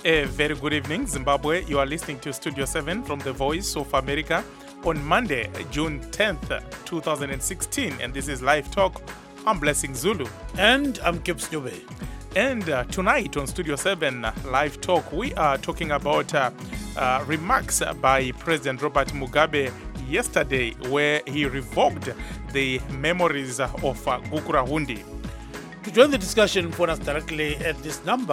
A very good evening, Zimbabwe. You are listening to Studio 7 from the Voice of America on Monday, June 10th, 2016. And this is Live Talk. I'm Blessing Zulu. And I'm Gibbs Dube. And tonight on Studio 7 Live Talk, we are talking about remarks by President Robert Mugabe yesterday, where he revoked the memories of Gukurahundi. To join the discussion, phone us directly at this number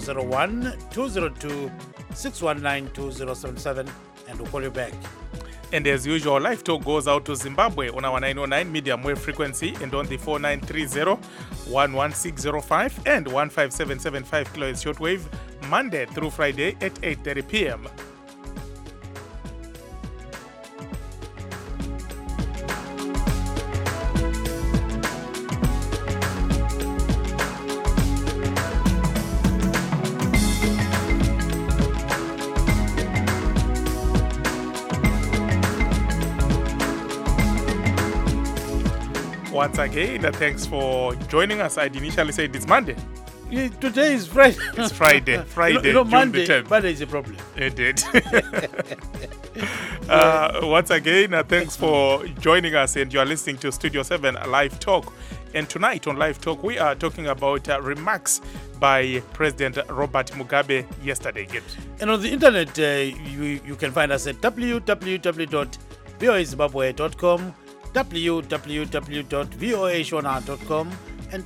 001-202-619-2077 and we'll call you back. And as usual, Live Talk goes out to Zimbabwe on our 909 medium wave frequency and on the 4930-11605 and 15775 kHz shortwave, Monday through Friday at 8:30 p.m. Once again, thanks for joining us. I'd initially said it's Monday. Yeah, today is Friday. It's Friday. Friday, June Monday, the 10th. Monday is a problem. It did. Once again, thanks for joining us, and you are listening to Studio 7 Live Talk. And tonight on Live Talk, we are talking about remarks by President Robert Mugabe yesterday. Gibbs. And on the internet, you can find us at www.voazimbabwe.com, www.voashona.com, and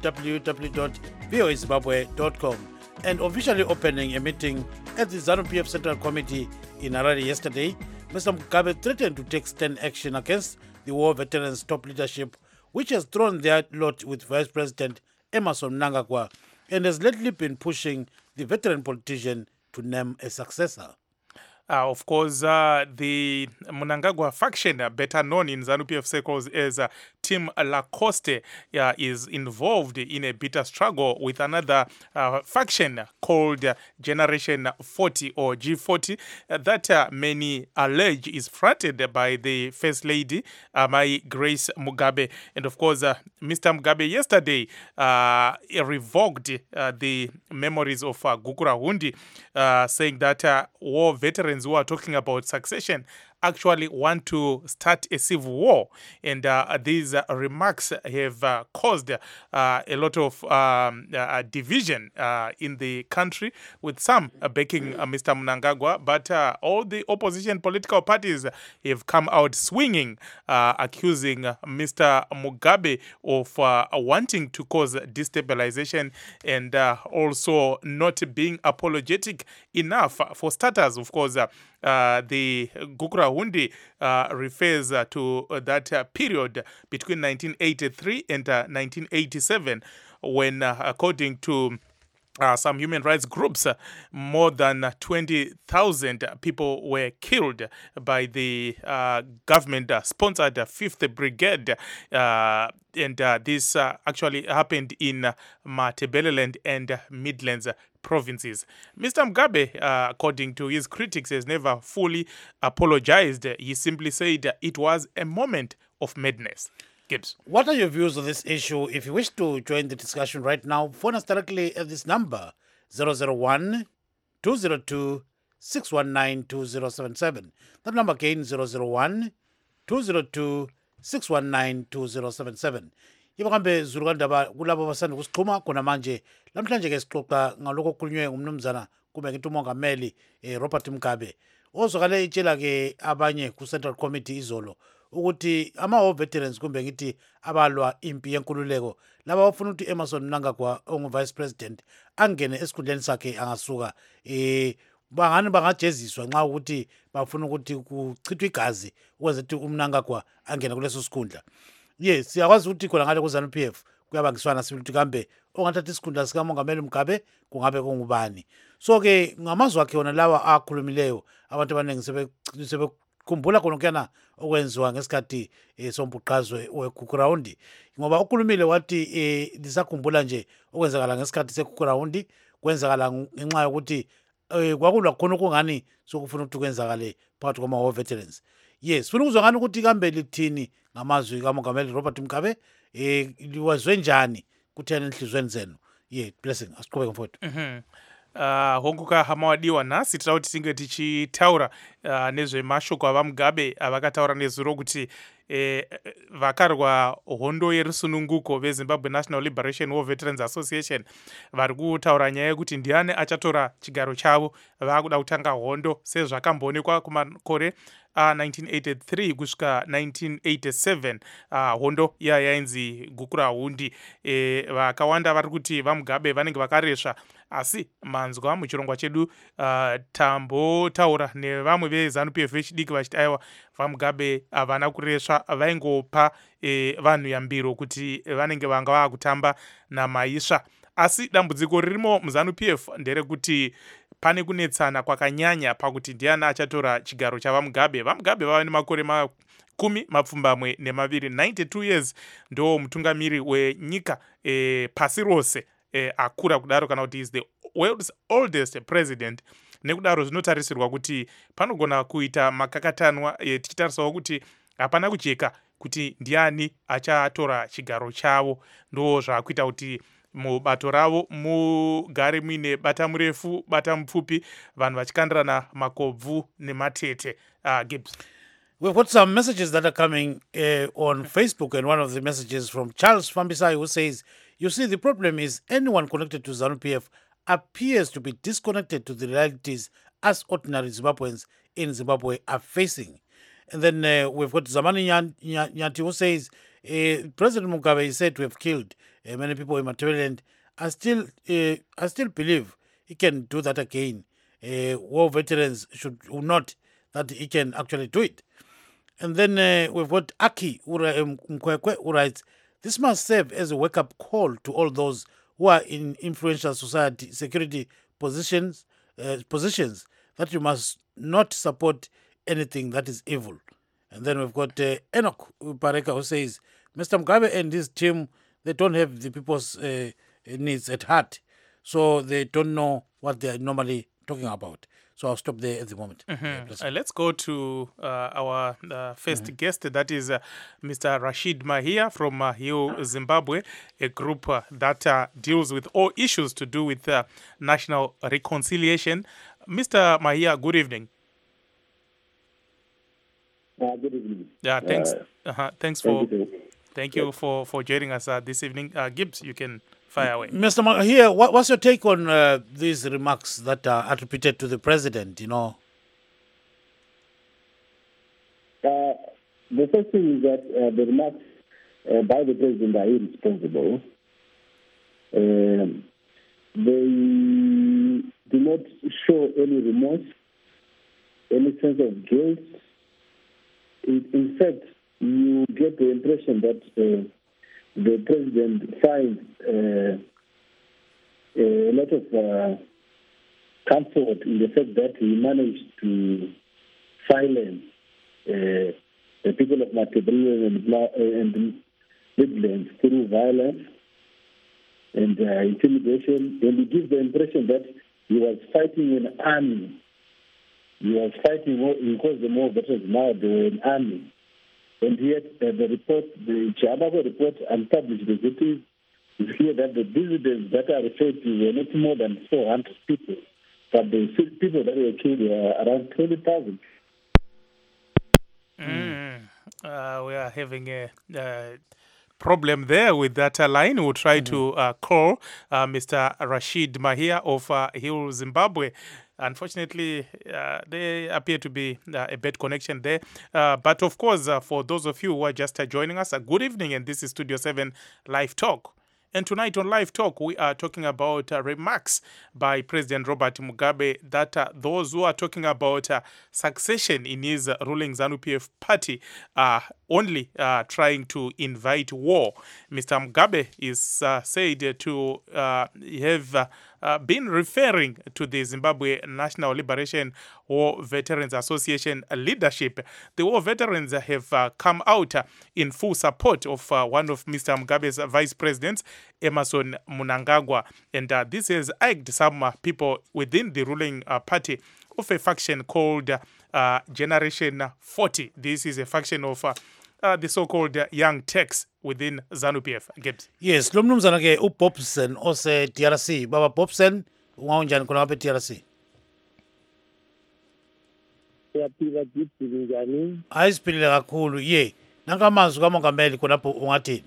www.voazimbabwe.com. And officially opening a meeting at the ZANU-PF Central Committee in Harare yesterday, Mr. Mugabe threatened to take stern action against the war veterans' top leadership, which has thrown their lot with Vice President Emmerson Mnangagwa and has lately been pushing the veteran politician to name a successor. Of course, the Mnangagwa faction, better known in ZANU-PF circles as Team Lacoste, is involved in a bitter struggle with another faction called Generation 40 or G40 that many allege is fronted by the First Lady, Mai Grace Mugabe. And of course, Mr. Mugabe yesterday revoked the memories of Gukurahundi, saying that war veterans who are talking about succession actually want to start a civil war. And these remarks have caused a lot of division in the country, with some backing Mr. Mnangagwa, but all the opposition political parties have come out swinging, accusing Mr. Mugabe of wanting to cause destabilization and also not being apologetic enough. For starters, of course, the Gukurahundi refers to that period between 1983 and 1987, when, according to some human rights groups, more than 20,000 people were killed by the government-sponsored 5th Brigade. And this actually happened in Matabeleland and Midlands provinces. Mr. Mugabe, according to his critics, has never fully apologized. He simply said it was a moment of madness. Gibbs. What are your views on this issue? If you wish to join the discussion right now, phone us directly at this number 001-202-619-2077. That number again 001-202-619-2077. Ibakambe Zurugandaba kulabo basanda kusixhuma khona manje. Lamhlanje ke sixoxa ngalokho okukhulunywe ngumnumzana kube ngithi umongameli Robert Mugabe. Ozokale itshela ke abanye ku Central Committee izolo ukuthi ama veterans kumbe ngithi abalwa impi yenkululeko laba bafuna ukuthi Emmerson Mnangagwa ongu Vice President angene esikhundleni sakhe angasuka bangani bangajeziswa nxa ukuthi bafuna ukuthi kuchithwe igazi ukwenza ukuthi uMnangagwa angene kuleso sikhundla. Yes, siyakwazi ukuthi khona ngale ku ZANU-PF kuyabangiswana sibithi kambe ongathatha isikhundla sika Mongameli Mugabe kungabe kungubani. So ke ngamazwi akhe wona lawa akhulumileyo abantu abaningi sebekhumbula khona kuyana okwenziwa ngesikhathi sombhuqazwe weGukurahundi, ngoba ukhulumile wathi lisakhumbula nje okwenzakala ngesikhathi seGukurahundi kwenzakala ngenxa yokuthi kwakulwa khona okungani sokufuna ukuthi kwenzakale phakathi kwama-war veterans. Yes, sifuna ukuzwa ngani ukuthi kambe lithini ngamazwi kaMongameli Robert Mugabe liwazwe njani kuthena enhlizweni zenu. Blessing asiqhubeke mfowethu. honguka hama wadiwa nhasi tinoda kuti tinge tichitaura nezvemashoko avamugabe avakataura nezuro kuti vakarwa hondo yerusununguko vezimbabwe National Liberation War Veterans Association vari kutaura nyaya yekuti ndiani achatora chigaro chavo. Vakuda kutanga hondo sezvakamboonekwa kumakore 1983 kusvika 1987 hondo yainzi gukura hundi. Vakawanda vari kuti vamugabe vanenge vakaresva, asi manzwa muchirongwa chedu tambotaura nevamwe veZANU-PF vechidiki vachiti aiwa vamugabe havana kuresva, vaingopa vanhu yambiro kuti vanenge vanga vakutamba namaisva. Asi dambudziko ririmo muZANU-PF nderekuti pane kunetsana kwakanyanya pakuti ndiani achatora chigaro chavamugabe. Vamugabe vava nemakore 12 92 years, ndo mutungamiri wenyika pasi rose akura kudaro, kana kuti is the world's oldest president. Nekudaro zvinotarisirwa kuti panogona kuita makakatanwa tichitarisawo kuti hapana kujeka kuti ndiani achatora chigaro chavo. Ndo zvakuita kuti mubato ravo mugare muine bata murefu bata mupfupi, vanhu vachikandirana makobvu nematete. Gibbs. We've got some messages that are coming on Facebook, and one of the messages from Charles Fambisai, who says, you see, the problem is anyone connected to ZANU-PF appears to be disconnected to the realities as ordinary Zimbabweans in Zimbabwe are facing. And then we've got Zamani Nyanti, who says, President Mugabe is said to have killed many people in Matabeleland. I still believe he can do that again. War veterans should not, that he can actually do it. And then we've got Aki Mkwekwe, who writes, this must serve as a wake-up call to all those who are in influential society security positions that you must not support anything that is evil. And then we've got Enoch Pareka, who says, Mr. Mugabe and his team, they don't have the people's needs at heart, so they don't know what they are normally talking about. So I'll stop there at the moment. Let's go to our first guest, that is Mr. Rashid Mahia from HEAL Zimbabwe, a group that deals with all issues to do with national reconciliation. Mr. Mahia, good evening. Good evening. Yeah, thanks. Thank you for joining us this evening. Gibbs, you can fire away. Mr. Mahia, what's your take on these remarks that are attributed to the president, you know? The first thing is that the remarks by the president are irresponsible. They do not show any remorse, any sense of guilt. In fact, you get the impression that the president finds a lot of comfort in the fact that he managed to silence the people of Matabeleland and Midlands through violence and intimidation. And he gives the impression that he was fighting an army. He was fighting because the more veterans now they were an army. And yet the report, the Chiamako report unpublished as it is clear that the dissidents that are referred to were not more than 400 people, but the people that were killed were around 20,000. We are having a problem there with that line. We'll try to call Mr. Rashid Mahia of HEAL Zimbabwe. Unfortunately, there appear to be a bad connection there. But of course, for those of you who are just joining us, good evening, and this is Studio 7 Live Talk. And tonight on Live Talk, we are talking about remarks by President Robert Mugabe that those who are talking about succession in his ruling ZANU-PF party are only trying to invite war. Mr. Mugabe is said to have been referring to the Zimbabwe National Liberation War Veterans Association leadership. The war veterans have come out in full support of one of Mr. Mugabe's vice presidents, Emmerson Mnangagwa, and this has egged some people within the ruling party of a faction called Generation 40. This is a faction of the so-called young Turks within ZANU-PF. Gibbs. Yes, lo mnumzana ke uBobson ose DRC. Baba Bobson, ungaunjani khona ngapha e-TRC? Siyaphila Gibson njani? Hayi siphilile kakhulu. Ye, nanka amazwi kamongameli khonapho ungathini?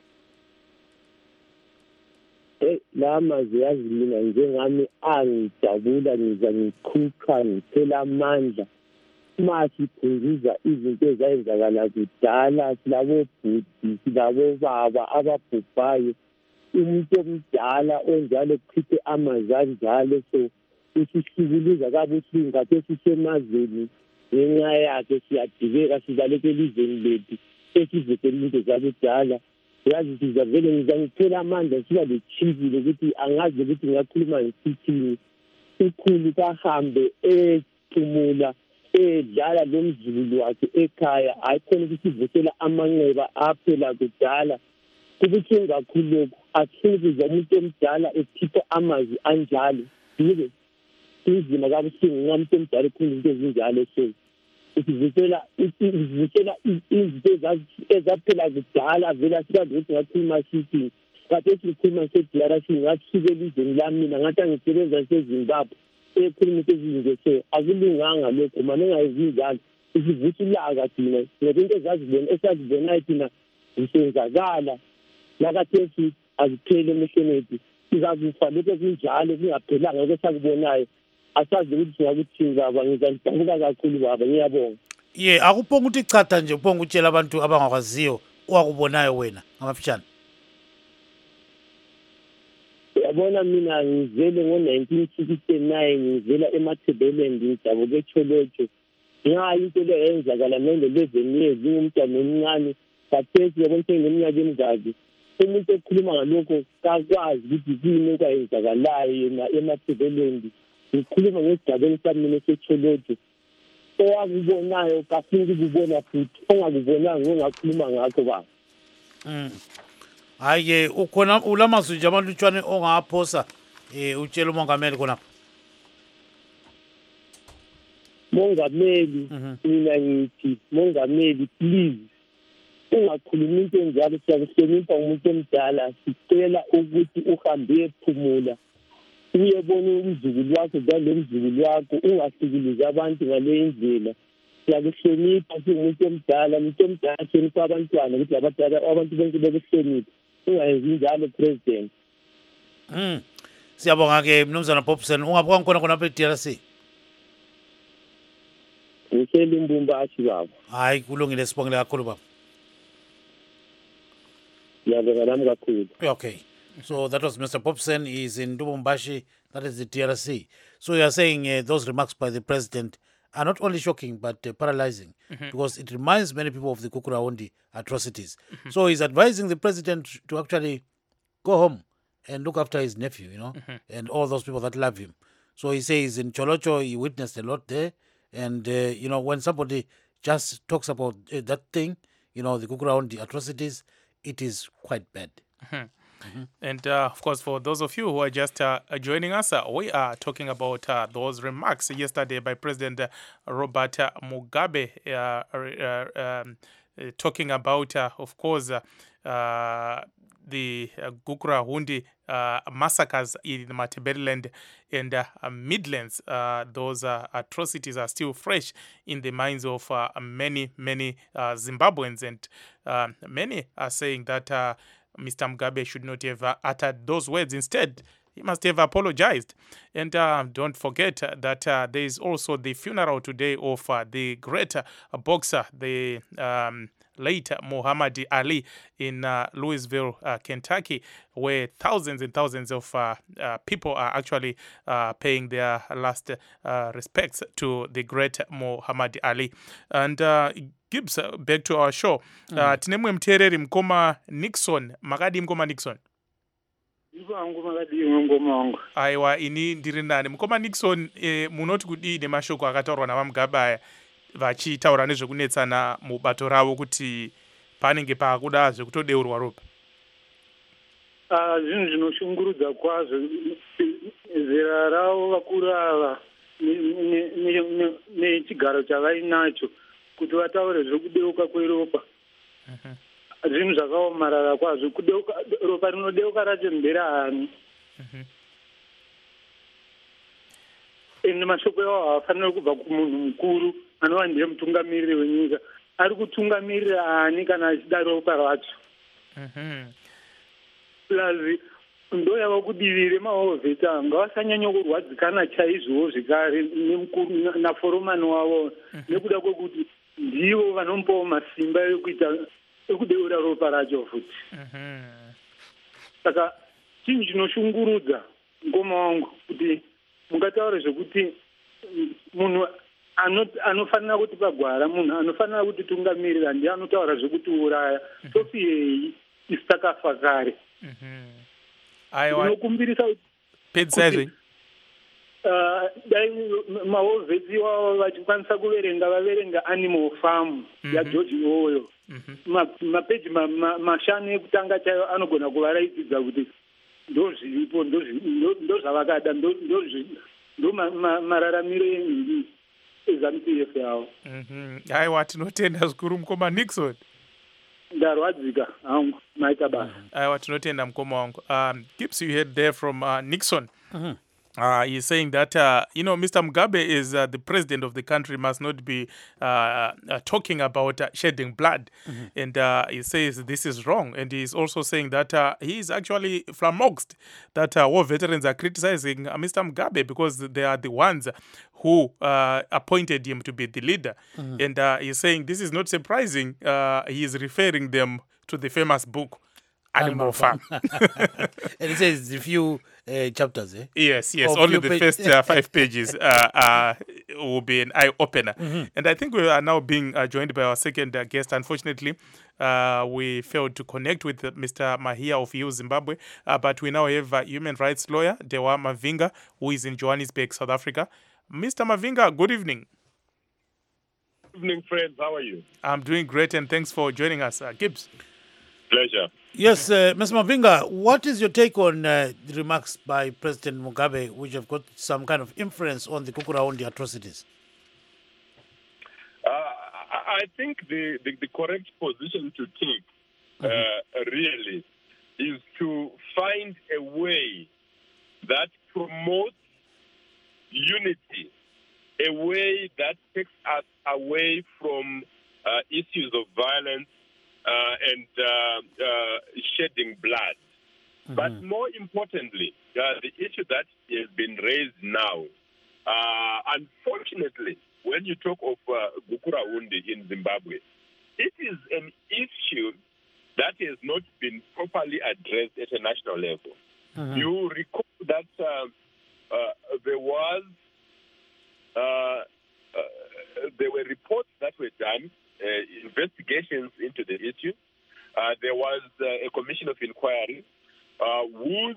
La mazwi yazi mina njengami angijabula ngiza ngiqhuqha ngithela amandla uma siphunguza izinto ezayenzakala kudala silabo bhuti silabo baba ababhubhayo umuntu omdala onjalo kuchithe amazwi anjalo so usihlukuliza kabuhlungu kade sisemazweni ngenxa yakhe siyadibeka sibalekela izweni lethu esivekela into zakudala yazi sizavele ngiza ngithela amandla siba lechizile ukuthi angazi ukuthi ngakhuluma ngisithini ukhulu kahambe ecumula edlala lomzukulu wakhe ekhaya ayikhona ukuthi ivusela amanxeba aphela kudala kubuhlungu kakhulu lokhu akhulukuza umuntu omdala ekhipha amazwi anjalo yibe inzima kabuhlungu ngomuntu omdala ekhuluza into ezinjalo so isivusela izinto ezaphela kudala vele sikwazi ukuthi ngakhuluma sithi kade sikhuluma se-DRC ngathukela izweni lami mina ngathi angisebenza seZimbabwe ekhuluma into ezinje so akulunganga lokho manje engayenzi njalo isivusa ulaka thina ngoba into esazibonayo thina zisenzakala nakathesi azipheli emehlweni ethu sizakufa lokho kunjalo kungaphelanga lokho sakubonayo asazi ukuthi singakuthini baba ngizanidabuka kakhulu baba ngiyabonga. Ye, akuphonga ukuthi chatha nje uphonga utshela abantu abangakwaziyo owakubonayo wena ngamafishane. Yabona mina ngizele ngo-1969 ngizela eMatabeleland ngidabuke eCholotsho nxa into le yenzakala nende-11 years ngumntwana omncane kathesi yabona sengeminyaka emingaki umuntu ekhuluma ngalokho kakwazi ukuthi kuyini okwayenzakalayo yena eMatabeleland ngikhuluma ngesigabeni sami mina eseCholotsho owakubonayo kafuna ukubona futhi ongakubonanga ongakhuluma ngakho baba. Hayi ukhona ulamazwi nje amalutshwane ongaphosa utshela umongameli khonapha. Mongameli mina ngithi mongameli please ungakhulumi into enjalo siyakuhlonipha umuntu omdala sicela ukuthi uhambe ephumula uyebona umzukulu wakho njalo umzukulu wakho ungahlukuluzi abantu ngale ndlela siyakuhlonipha singumuntu omdala hlonipha abantwana ukuthi abantu bonke bekuhlonipha ungayenzi njalo president. Siyabonga ke mnumzana Bobson ungabuka khona khona e-DRC. Ngihleli Mbumbashi baba. Hayi kulungile sibongile kakhulu baba. Ngiyabonga nami kakhulu. Okay. So that was Mr. Bobson. He's in Lubumbashi, that is the DRC. So you are saying those remarks by the president are not only shocking but paralyzing because it reminds many people of the Kukurahundi atrocities. So he's advising the president to actually go home and look after his nephew, and all those people that love him. So he says in Cholocho he witnessed a lot there, and when somebody just talks about that thing, the Kukurahundi atrocities, it is quite bad. And of course, for those of you who are just joining us, we are talking about those remarks yesterday by President Robert Mugabe, talking about, of course, the Kukurahundi massacres in Matabeleland and Midlands. Those atrocities are still fresh in the minds of many Zimbabweans, and many are saying that Mr. Mugabe should not have uttered those words. Instead, he must have apologized. And don't forget that there is also the funeral today of the great boxer, the late Muhammad Ali in Louisville, Kentucky, where thousands and thousands of people are actually paying their last respects to the great Muhammad Ali. And Gibbs, back to our show. Tinemwe mtereri mkoma Nixon, makadi mkoma Nixon. Aiwa ini ndiri nani mkoma Nixon munoti kudii mashoko akataurwa navaMugabe vachitaura nezvekunetsana mubato ravo kuti panenge pakuda zvekutodeurwa ropa. Zvinhu zvinoshungurudza kwazvo zera ravo vakuru ava nechigaro chavainacho kuti vataure zvekudeuka kweropa. Zvinhu zvakaomarara kwazvo, ropa rinodeuka racho mbera hani. ende mashoko iwawo haafaniri kubva kumunhu mukuru anova ndiye mutungamiriri wenyika. Ari kutungamirira ani kana achida ropa racho? Plazi ndo yava kudivire mahovheta ngavasanyanya kurwadzikana chaizvowo zvekare nemukuru naforomani wavo, nekuda kwekuti ndivo vanomupawo masimba ekudeura ropa racho futi. Saka chinhu chinoshungurudza mukoma wangu kuti mungataura zvekuti munhu anofanira kuti pagwara, munhu anofanira kuti tungamirira ndiye anotaura zvekuti uraya. Tofirei isi takafa kare? Inokumbirisa pedzisai dai mahovheti iwavo vachikwanisa vaverenga Animal Farm yaGeorge Orwell, mapeji mashanu ekutanga chaivo anogona kuvaraitidza kuti ndo zviripo, ndo zvavakada, ndo mararamiro eZANU-PF yavo. Aiwa, tinotenda zvikuru mukoma Nixon. Ndarwadzika hangu maita basa. Aiwa, tinotenda mukoma wangu. Gibbs, you heard there from Nixon. He's saying that, Mr. Mugabe is the president of the country, must not be talking about shedding blood. And he says this is wrong. And he's also saying that he is actually flummoxed that war veterans are criticizing Mr. Mugabe because they are the ones who appointed him to be the leader. And he's saying this is not surprising. He is referring them to the famous book, Animal Farm. And it says a few chapters, eh? Yes. Only the first 5 pages will be an eye-opener. And I think we are now being joined by our second guest. Unfortunately, we failed to connect with Mr. Mahia of EU Zimbabwe, but we now have a human rights lawyer, Dewa Mavinga, who is in Johannesburg, South Africa. Mr. Mavinga, good evening. Good evening, friends. How are you? I'm doing great, and thanks for joining us. Gibbs. Pleasure. Yes, Mr. Mavinga, what is your take on the remarks by President Mugabe, which have got some kind of influence on the Gukurahundi atrocities? I think the correct position to take really is to find a way that promotes unity, a way that takes us away from issues of violence and shedding blood. But more importantly, the issue that has been raised now, unfortunately, when you talk of Gukurahundi in Zimbabwe, it is an issue that has not been properly addressed at a national level. You recall that there were reports that were done, investigations into the issue. There was a commission of inquiry whose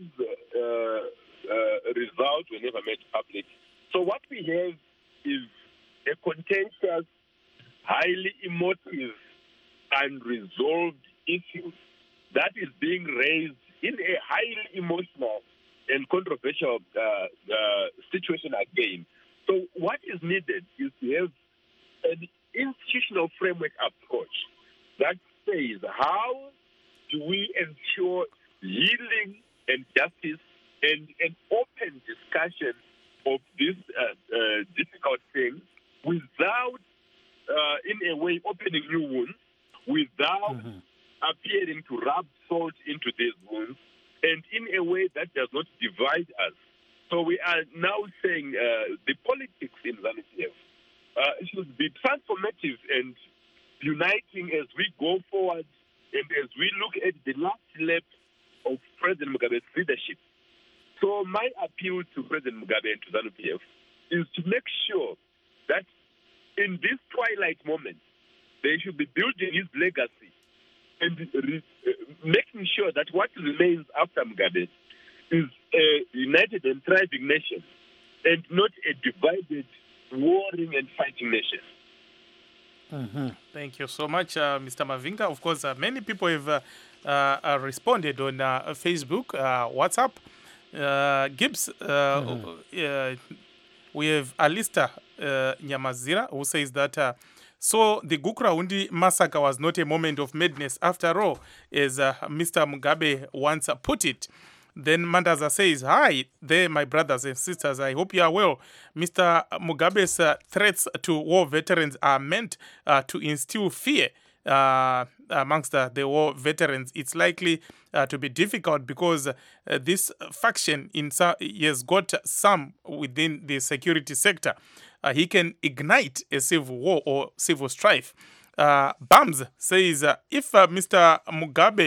results were never made public. So what we have is a contentious, highly emotive, unresolved issue that is being raised in a highly emotional and controversial situation again. So what is needed is to have an institutional framework approach that says, how do we ensure healing and justice and an open discussion of this difficult thing without, in a way, opening new wounds, without appearing to rub salt into these wounds, and in a way that does not divide us. So we are now saying the politics in ZANU-PF should be transformative and uniting as we go forward and as we look at the last lap of President Mugabe's leadership. So my appeal to President Mugabe and to ZANU-PF is to make sure that in this twilight moment, they should be building his legacy and making sure that what remains after Mugabe is a united and thriving nation and not a divided, warring and fighting nation. Thank you so much, Mr. Mavinga. Of course, many people have responded on Facebook, WhatsApp. Gibbs, we have Alista Nyamazira, who says that so the Gukurahundi massacre was not a moment of madness after all, as Mr. Mugabe once put it. Then Mandaza says, "Hi there, my brothers and sisters. I hope you are well. Mr. Mugabe's threats to war veterans are meant to instill fear amongst the war veterans. It's likely to be difficult because this faction has got some within the security sector. He can ignite a civil war or civil strife." Bams says, if Mr. Mugabe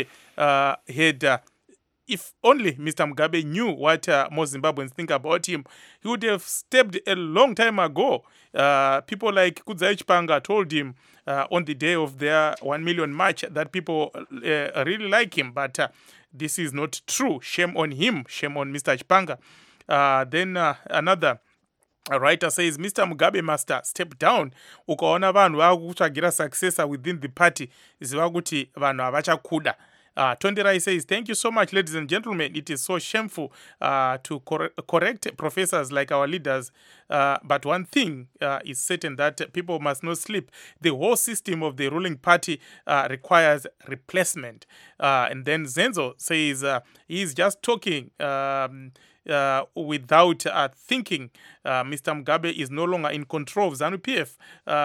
if only Mr. Mugabe knew what most Zimbabweans think about him, he would have stepped a long time ago. People like Kudzai Chipanga told him on the day of their 1 million march that people really like him, but this is not true. Shame on him. Shame on Mr. Chipanga. Then another a writer says Mr. Mugabe must step down. Ukaona vanhu vakutsvagira successor within the party ziva kuti vanhu havachakuda. Tondirai says, thank you so much, ladies and gentlemen. It is so shameful to correct professors like our leaders. But one thing is certain, that people must not sleep. The whole system of the ruling party requires replacement. And then Zenzo says he's just talking without thinking. Mr. Mugabe is no longer in control of ZANU-PF,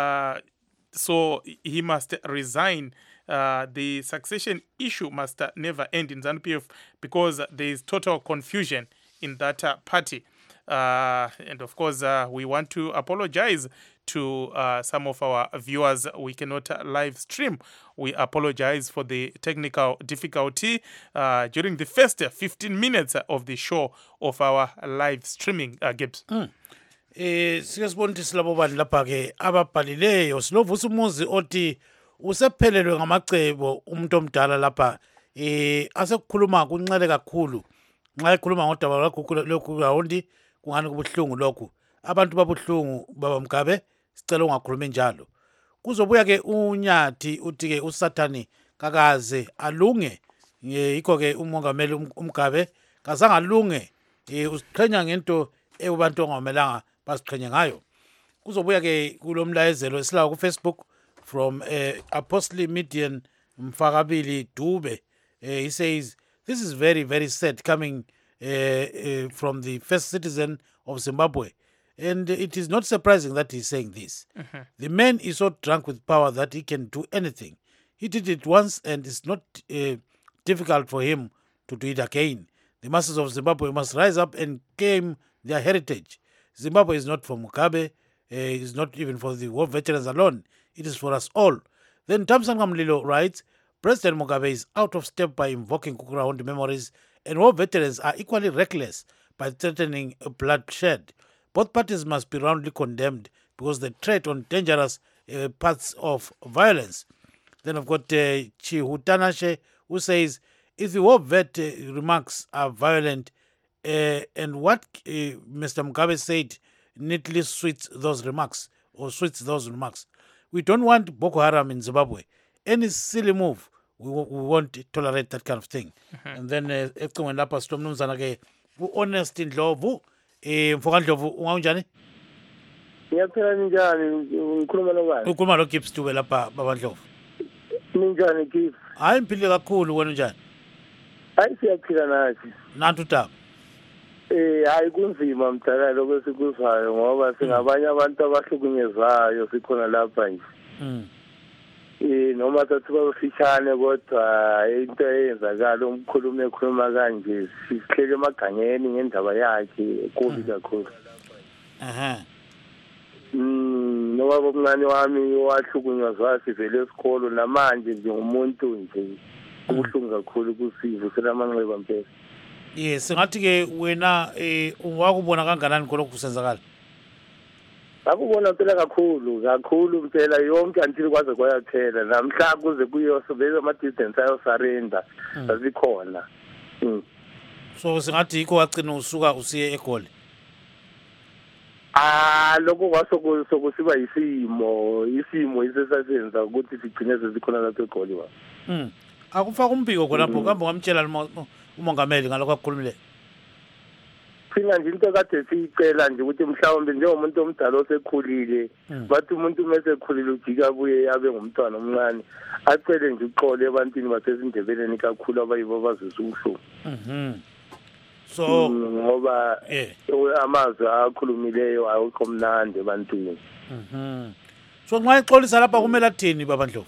so he must resign. The succession issue must never end in ZANU-PF because there is total confusion in that party. And of course, we want to apologize to some of our viewers. We cannot live stream. We apologize for the technical difficulty during the first 15 minutes of the show of our live streaming, Gibbs. Siyasibona ukuthi silabo bantu lapha ke ababhalileyo. Silovusa umuzi othi usephelelwe ngamacebo umuntu omdala lapha asekukhuluma kunxele kakhulu. Nxa ekhuluma ngodaba lokhu kahondi kungani kubuhlungu lokhu. Abantu babuhlungu baba Mugabe, sicela ungakhulumi njalo. Kuzobuya ke uNyathi uthi ke uSathani kakaze alunge. Yikho ke umongameli uMugabe kazange alunge. Usiqhenya ngento ebantu ongamelanga basiqhenye ngayo. Kuzobuya ke kulomlayezelo esilawo ku Facebook from Apostle Midian Mfakabili Dube. He says, this is very, very sad coming from the first citizen of Zimbabwe. And it is not surprising that he's saying this. The man is so drunk with power that he can do anything. He did it once and it's not difficult for him to do it again. The masses of Zimbabwe must rise up and claim their heritage. Zimbabwe is not for Mugabe. It is not even for the war veterans alone. It is for us all. Then Tamsan Kamlilo writes, President Mugabe is out of step by invoking Kukurahondi memories, and war veterans are equally reckless by threatening bloodshed. Both parties must be roundly condemned because they tread on dangerous paths of violence. Then I've got Chihutanashe, who says, if the war vet remarks are violent, and what Mr. Mugabe said neatly suits those remarks. We don't want Boko Haram in Zimbabwe. Any silly move, we won't tolerate that kind of thing. And then ecingweni lapha sitomnumzana ke u-Honest Ndlovu Mfoka Ndlovu unganjani? Ngiyaphila njani ngikhuluma nobani? Ukhuluma lo Gibbs Dube lapha baba Ndlovu. Ninjani Gibbs? Hayi mphile kakhulu wena njani? Hayi siyaphila nathi. Nantu taba. Hayi kunzima mdala lokho sikuzwayo ngoba singabanye abantu abahlukunyezayo sikhona lapha nje. Noma sathi babafishane kodwa into eyenzakala umkhulumi ekhuluma kanje sihlele emagangeni ngendaba yakhe kubi kakhulu. Noma bomncane wami wahlukunyezwa sivele esikolo namanje nje umuntu nje ubuhlungu kakhulu kusivu selamanxeba mpela. Yes, ngathi ke wena wakubona kanganani khona kusenzakala? Akubona phela kakhulu phela yonke until kwaze kwayaphela namhla kuze kuyosobeza ama distance ayo surrender asikhona. So singathi yikho wagcina usuka usiye eGoli. Lokho kwasokusiba isimo isisasenza ukuthi sigcine sesikhona lapha eGoli wa. Akufaka umbiko khona lapho kambe ngamtshela umongameli ngalokho akukhulumile. Phina nje into kade siyicela nje ukuthi mhlawumbe njengomuntu omdala osekhulile bathi umuntu mesekhulile ujika abuye abe ngumntwana omncane acele nje uxole ebantwini basezindebeleni kakhulu abayibo bazisa ubuhlungu. So ngoba yeah. amazwi akhulumileyo awukho mnandi ebantwini. So nxa ixolisa lapha kumele athini babandlovu?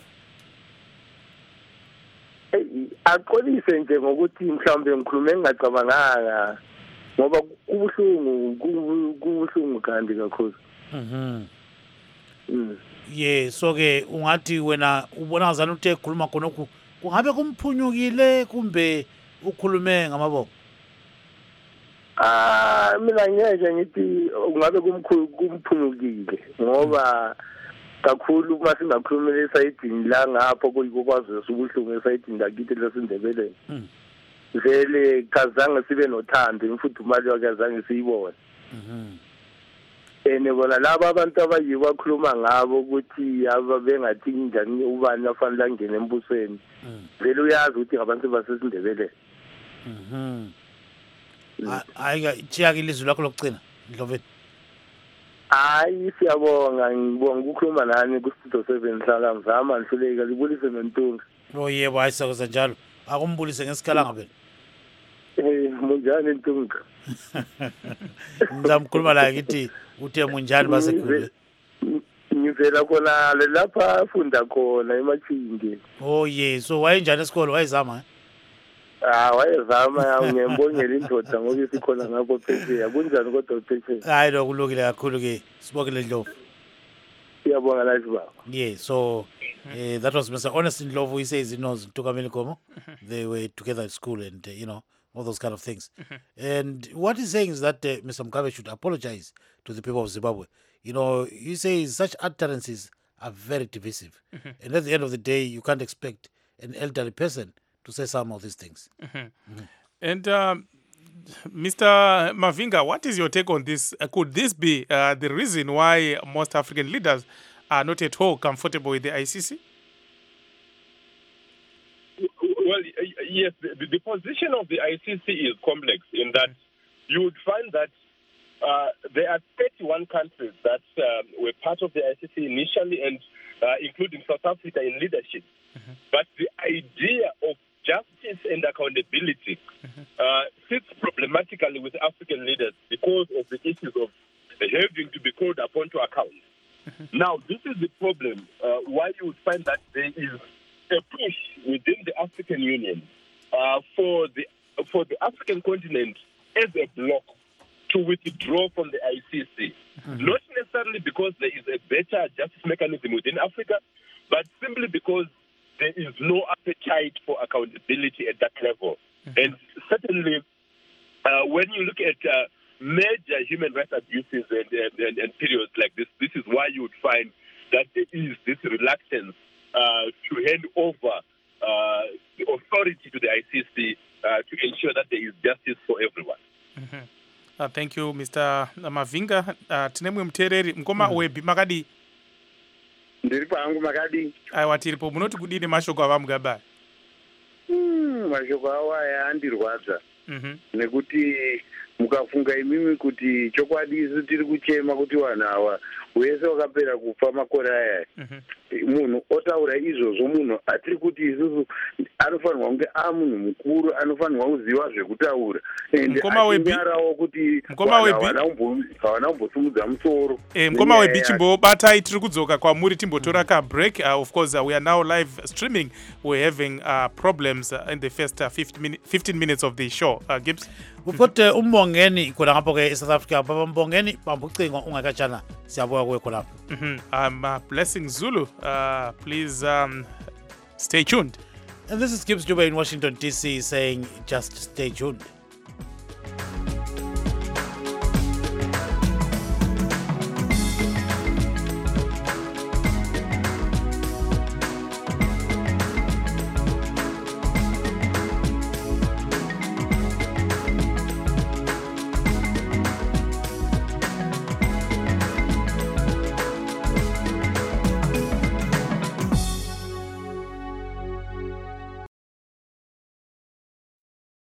Aqolise nje ngokuthi mhlawumbe ngikhulume ngingacabanganga ngoba kubuhlungu kanti kakhulu. Yeah, so ke ungathi wena ubona ngazana uthe ekhuluma khonokho kungabe kumphunyukile kumbe ukhulume ngamaboko? Mina ngeke ngithi ungabe kumphumukile ngoba kakhulu uma singakhulumela esayidini la ngapho kuyikwazi ubuhlungu esayidini lakithi lesindebeleni. Vele kazange sibe nothando imfudumalo yakazange siyibone. Bona laba abantu abayibo bakhuluma ngabo ukuthi ababengathi njani ubani afanele angene embusweni. Vele uyazi ukuthi ngabantu basesindebeleni. Hayi chiyake ilizwi lakho lokugcina Ndloveni. Hayi siyabonga ngibonga ukukhuluma nani ku Studio 7 hlala ngizama ngihluleka libulise nentunga. Oh yebo hayisakuza njalo akumbulise ngesikhala ngabeni. Munjani intunga? Ngizamkhuluma la ngithi uthe munjani basekhulu. Ngivela khona lapha afunda khona eMachinge. Oh yeah, so wayenjani esikolo wayezama? Wayezama ngiyembongela indoda ngoba isikhona ngapho phesheya kunjani kodwa phesheya? Hayi lokulungile kakhulu ke sibongele Ndlovu. Siyabonga lathi baba. Yeah, so that was Mr. Honest Ndlovu. He says he knows Tukameli Komo. They were together at school and all those kind of things. And what he's saying is that Mr. Mugabe should apologize to the people of Zimbabwe. He says such utterances are very divisive. And at the end of the day, you can't expect an elderly person to say some of these things. And Mr. Mavinga, what is your take on this? Could this be the reason why most African leaders are not at all comfortable with the ICC? Well, yes, the position of the ICC is complex in that you would find that there are 31 countries that were part of the ICC initially, and including South Africa in leadership. But the idea of justice and accountability sits problematically with African leaders because of the issues of having to be called upon to account. Now, this is the problem why you would find that there is a push within the African Union for the African continent as a bloc to withdraw from the ICC. Not necessarily because there is a better justice mechanism within Africa, but simply because there is no appetite for accountability at that level. And certainly, when you look at major human rights abuses and periods like this is why you would find that there is this reluctance to hand over the authority to the ICC to ensure that there is justice for everyone. Thank you, Mr. Mavinga. Tinemwe mtereri mkoma webi makadi. Ndiri pangu makadi. Aiwa tiripo munoti kudini mashoko ava Mugabe. Mashoko awa andirwadza. Nekuti mukafunga imimi kuti chokwadi isu tiri kuchema kuti vanhu ava wese wakapera kufa makore aya. Munhu otaura izvozvo munhu atiri kuti isusu anofanirwa kunge munhu mukuru anofanirwa kuziva zvekutaura ende achinyarawo kuti havana kumbosimudza musoro. Mukoma webi chimbobatai tiri kudzoka kwamuri timbotora ka break. Of course we are now live streaming. We're having problems in the first 15 minutes of the show. Gibbs Upote umbongeni khona ngapho ke eSouth Africa baba mbongeni bambucingo ungakatshana siyabuya kuwe khona. I'm Blessing Zulu. Please stay tuned. And this is Gibbs Juba in Washington DC saying just stay tuned.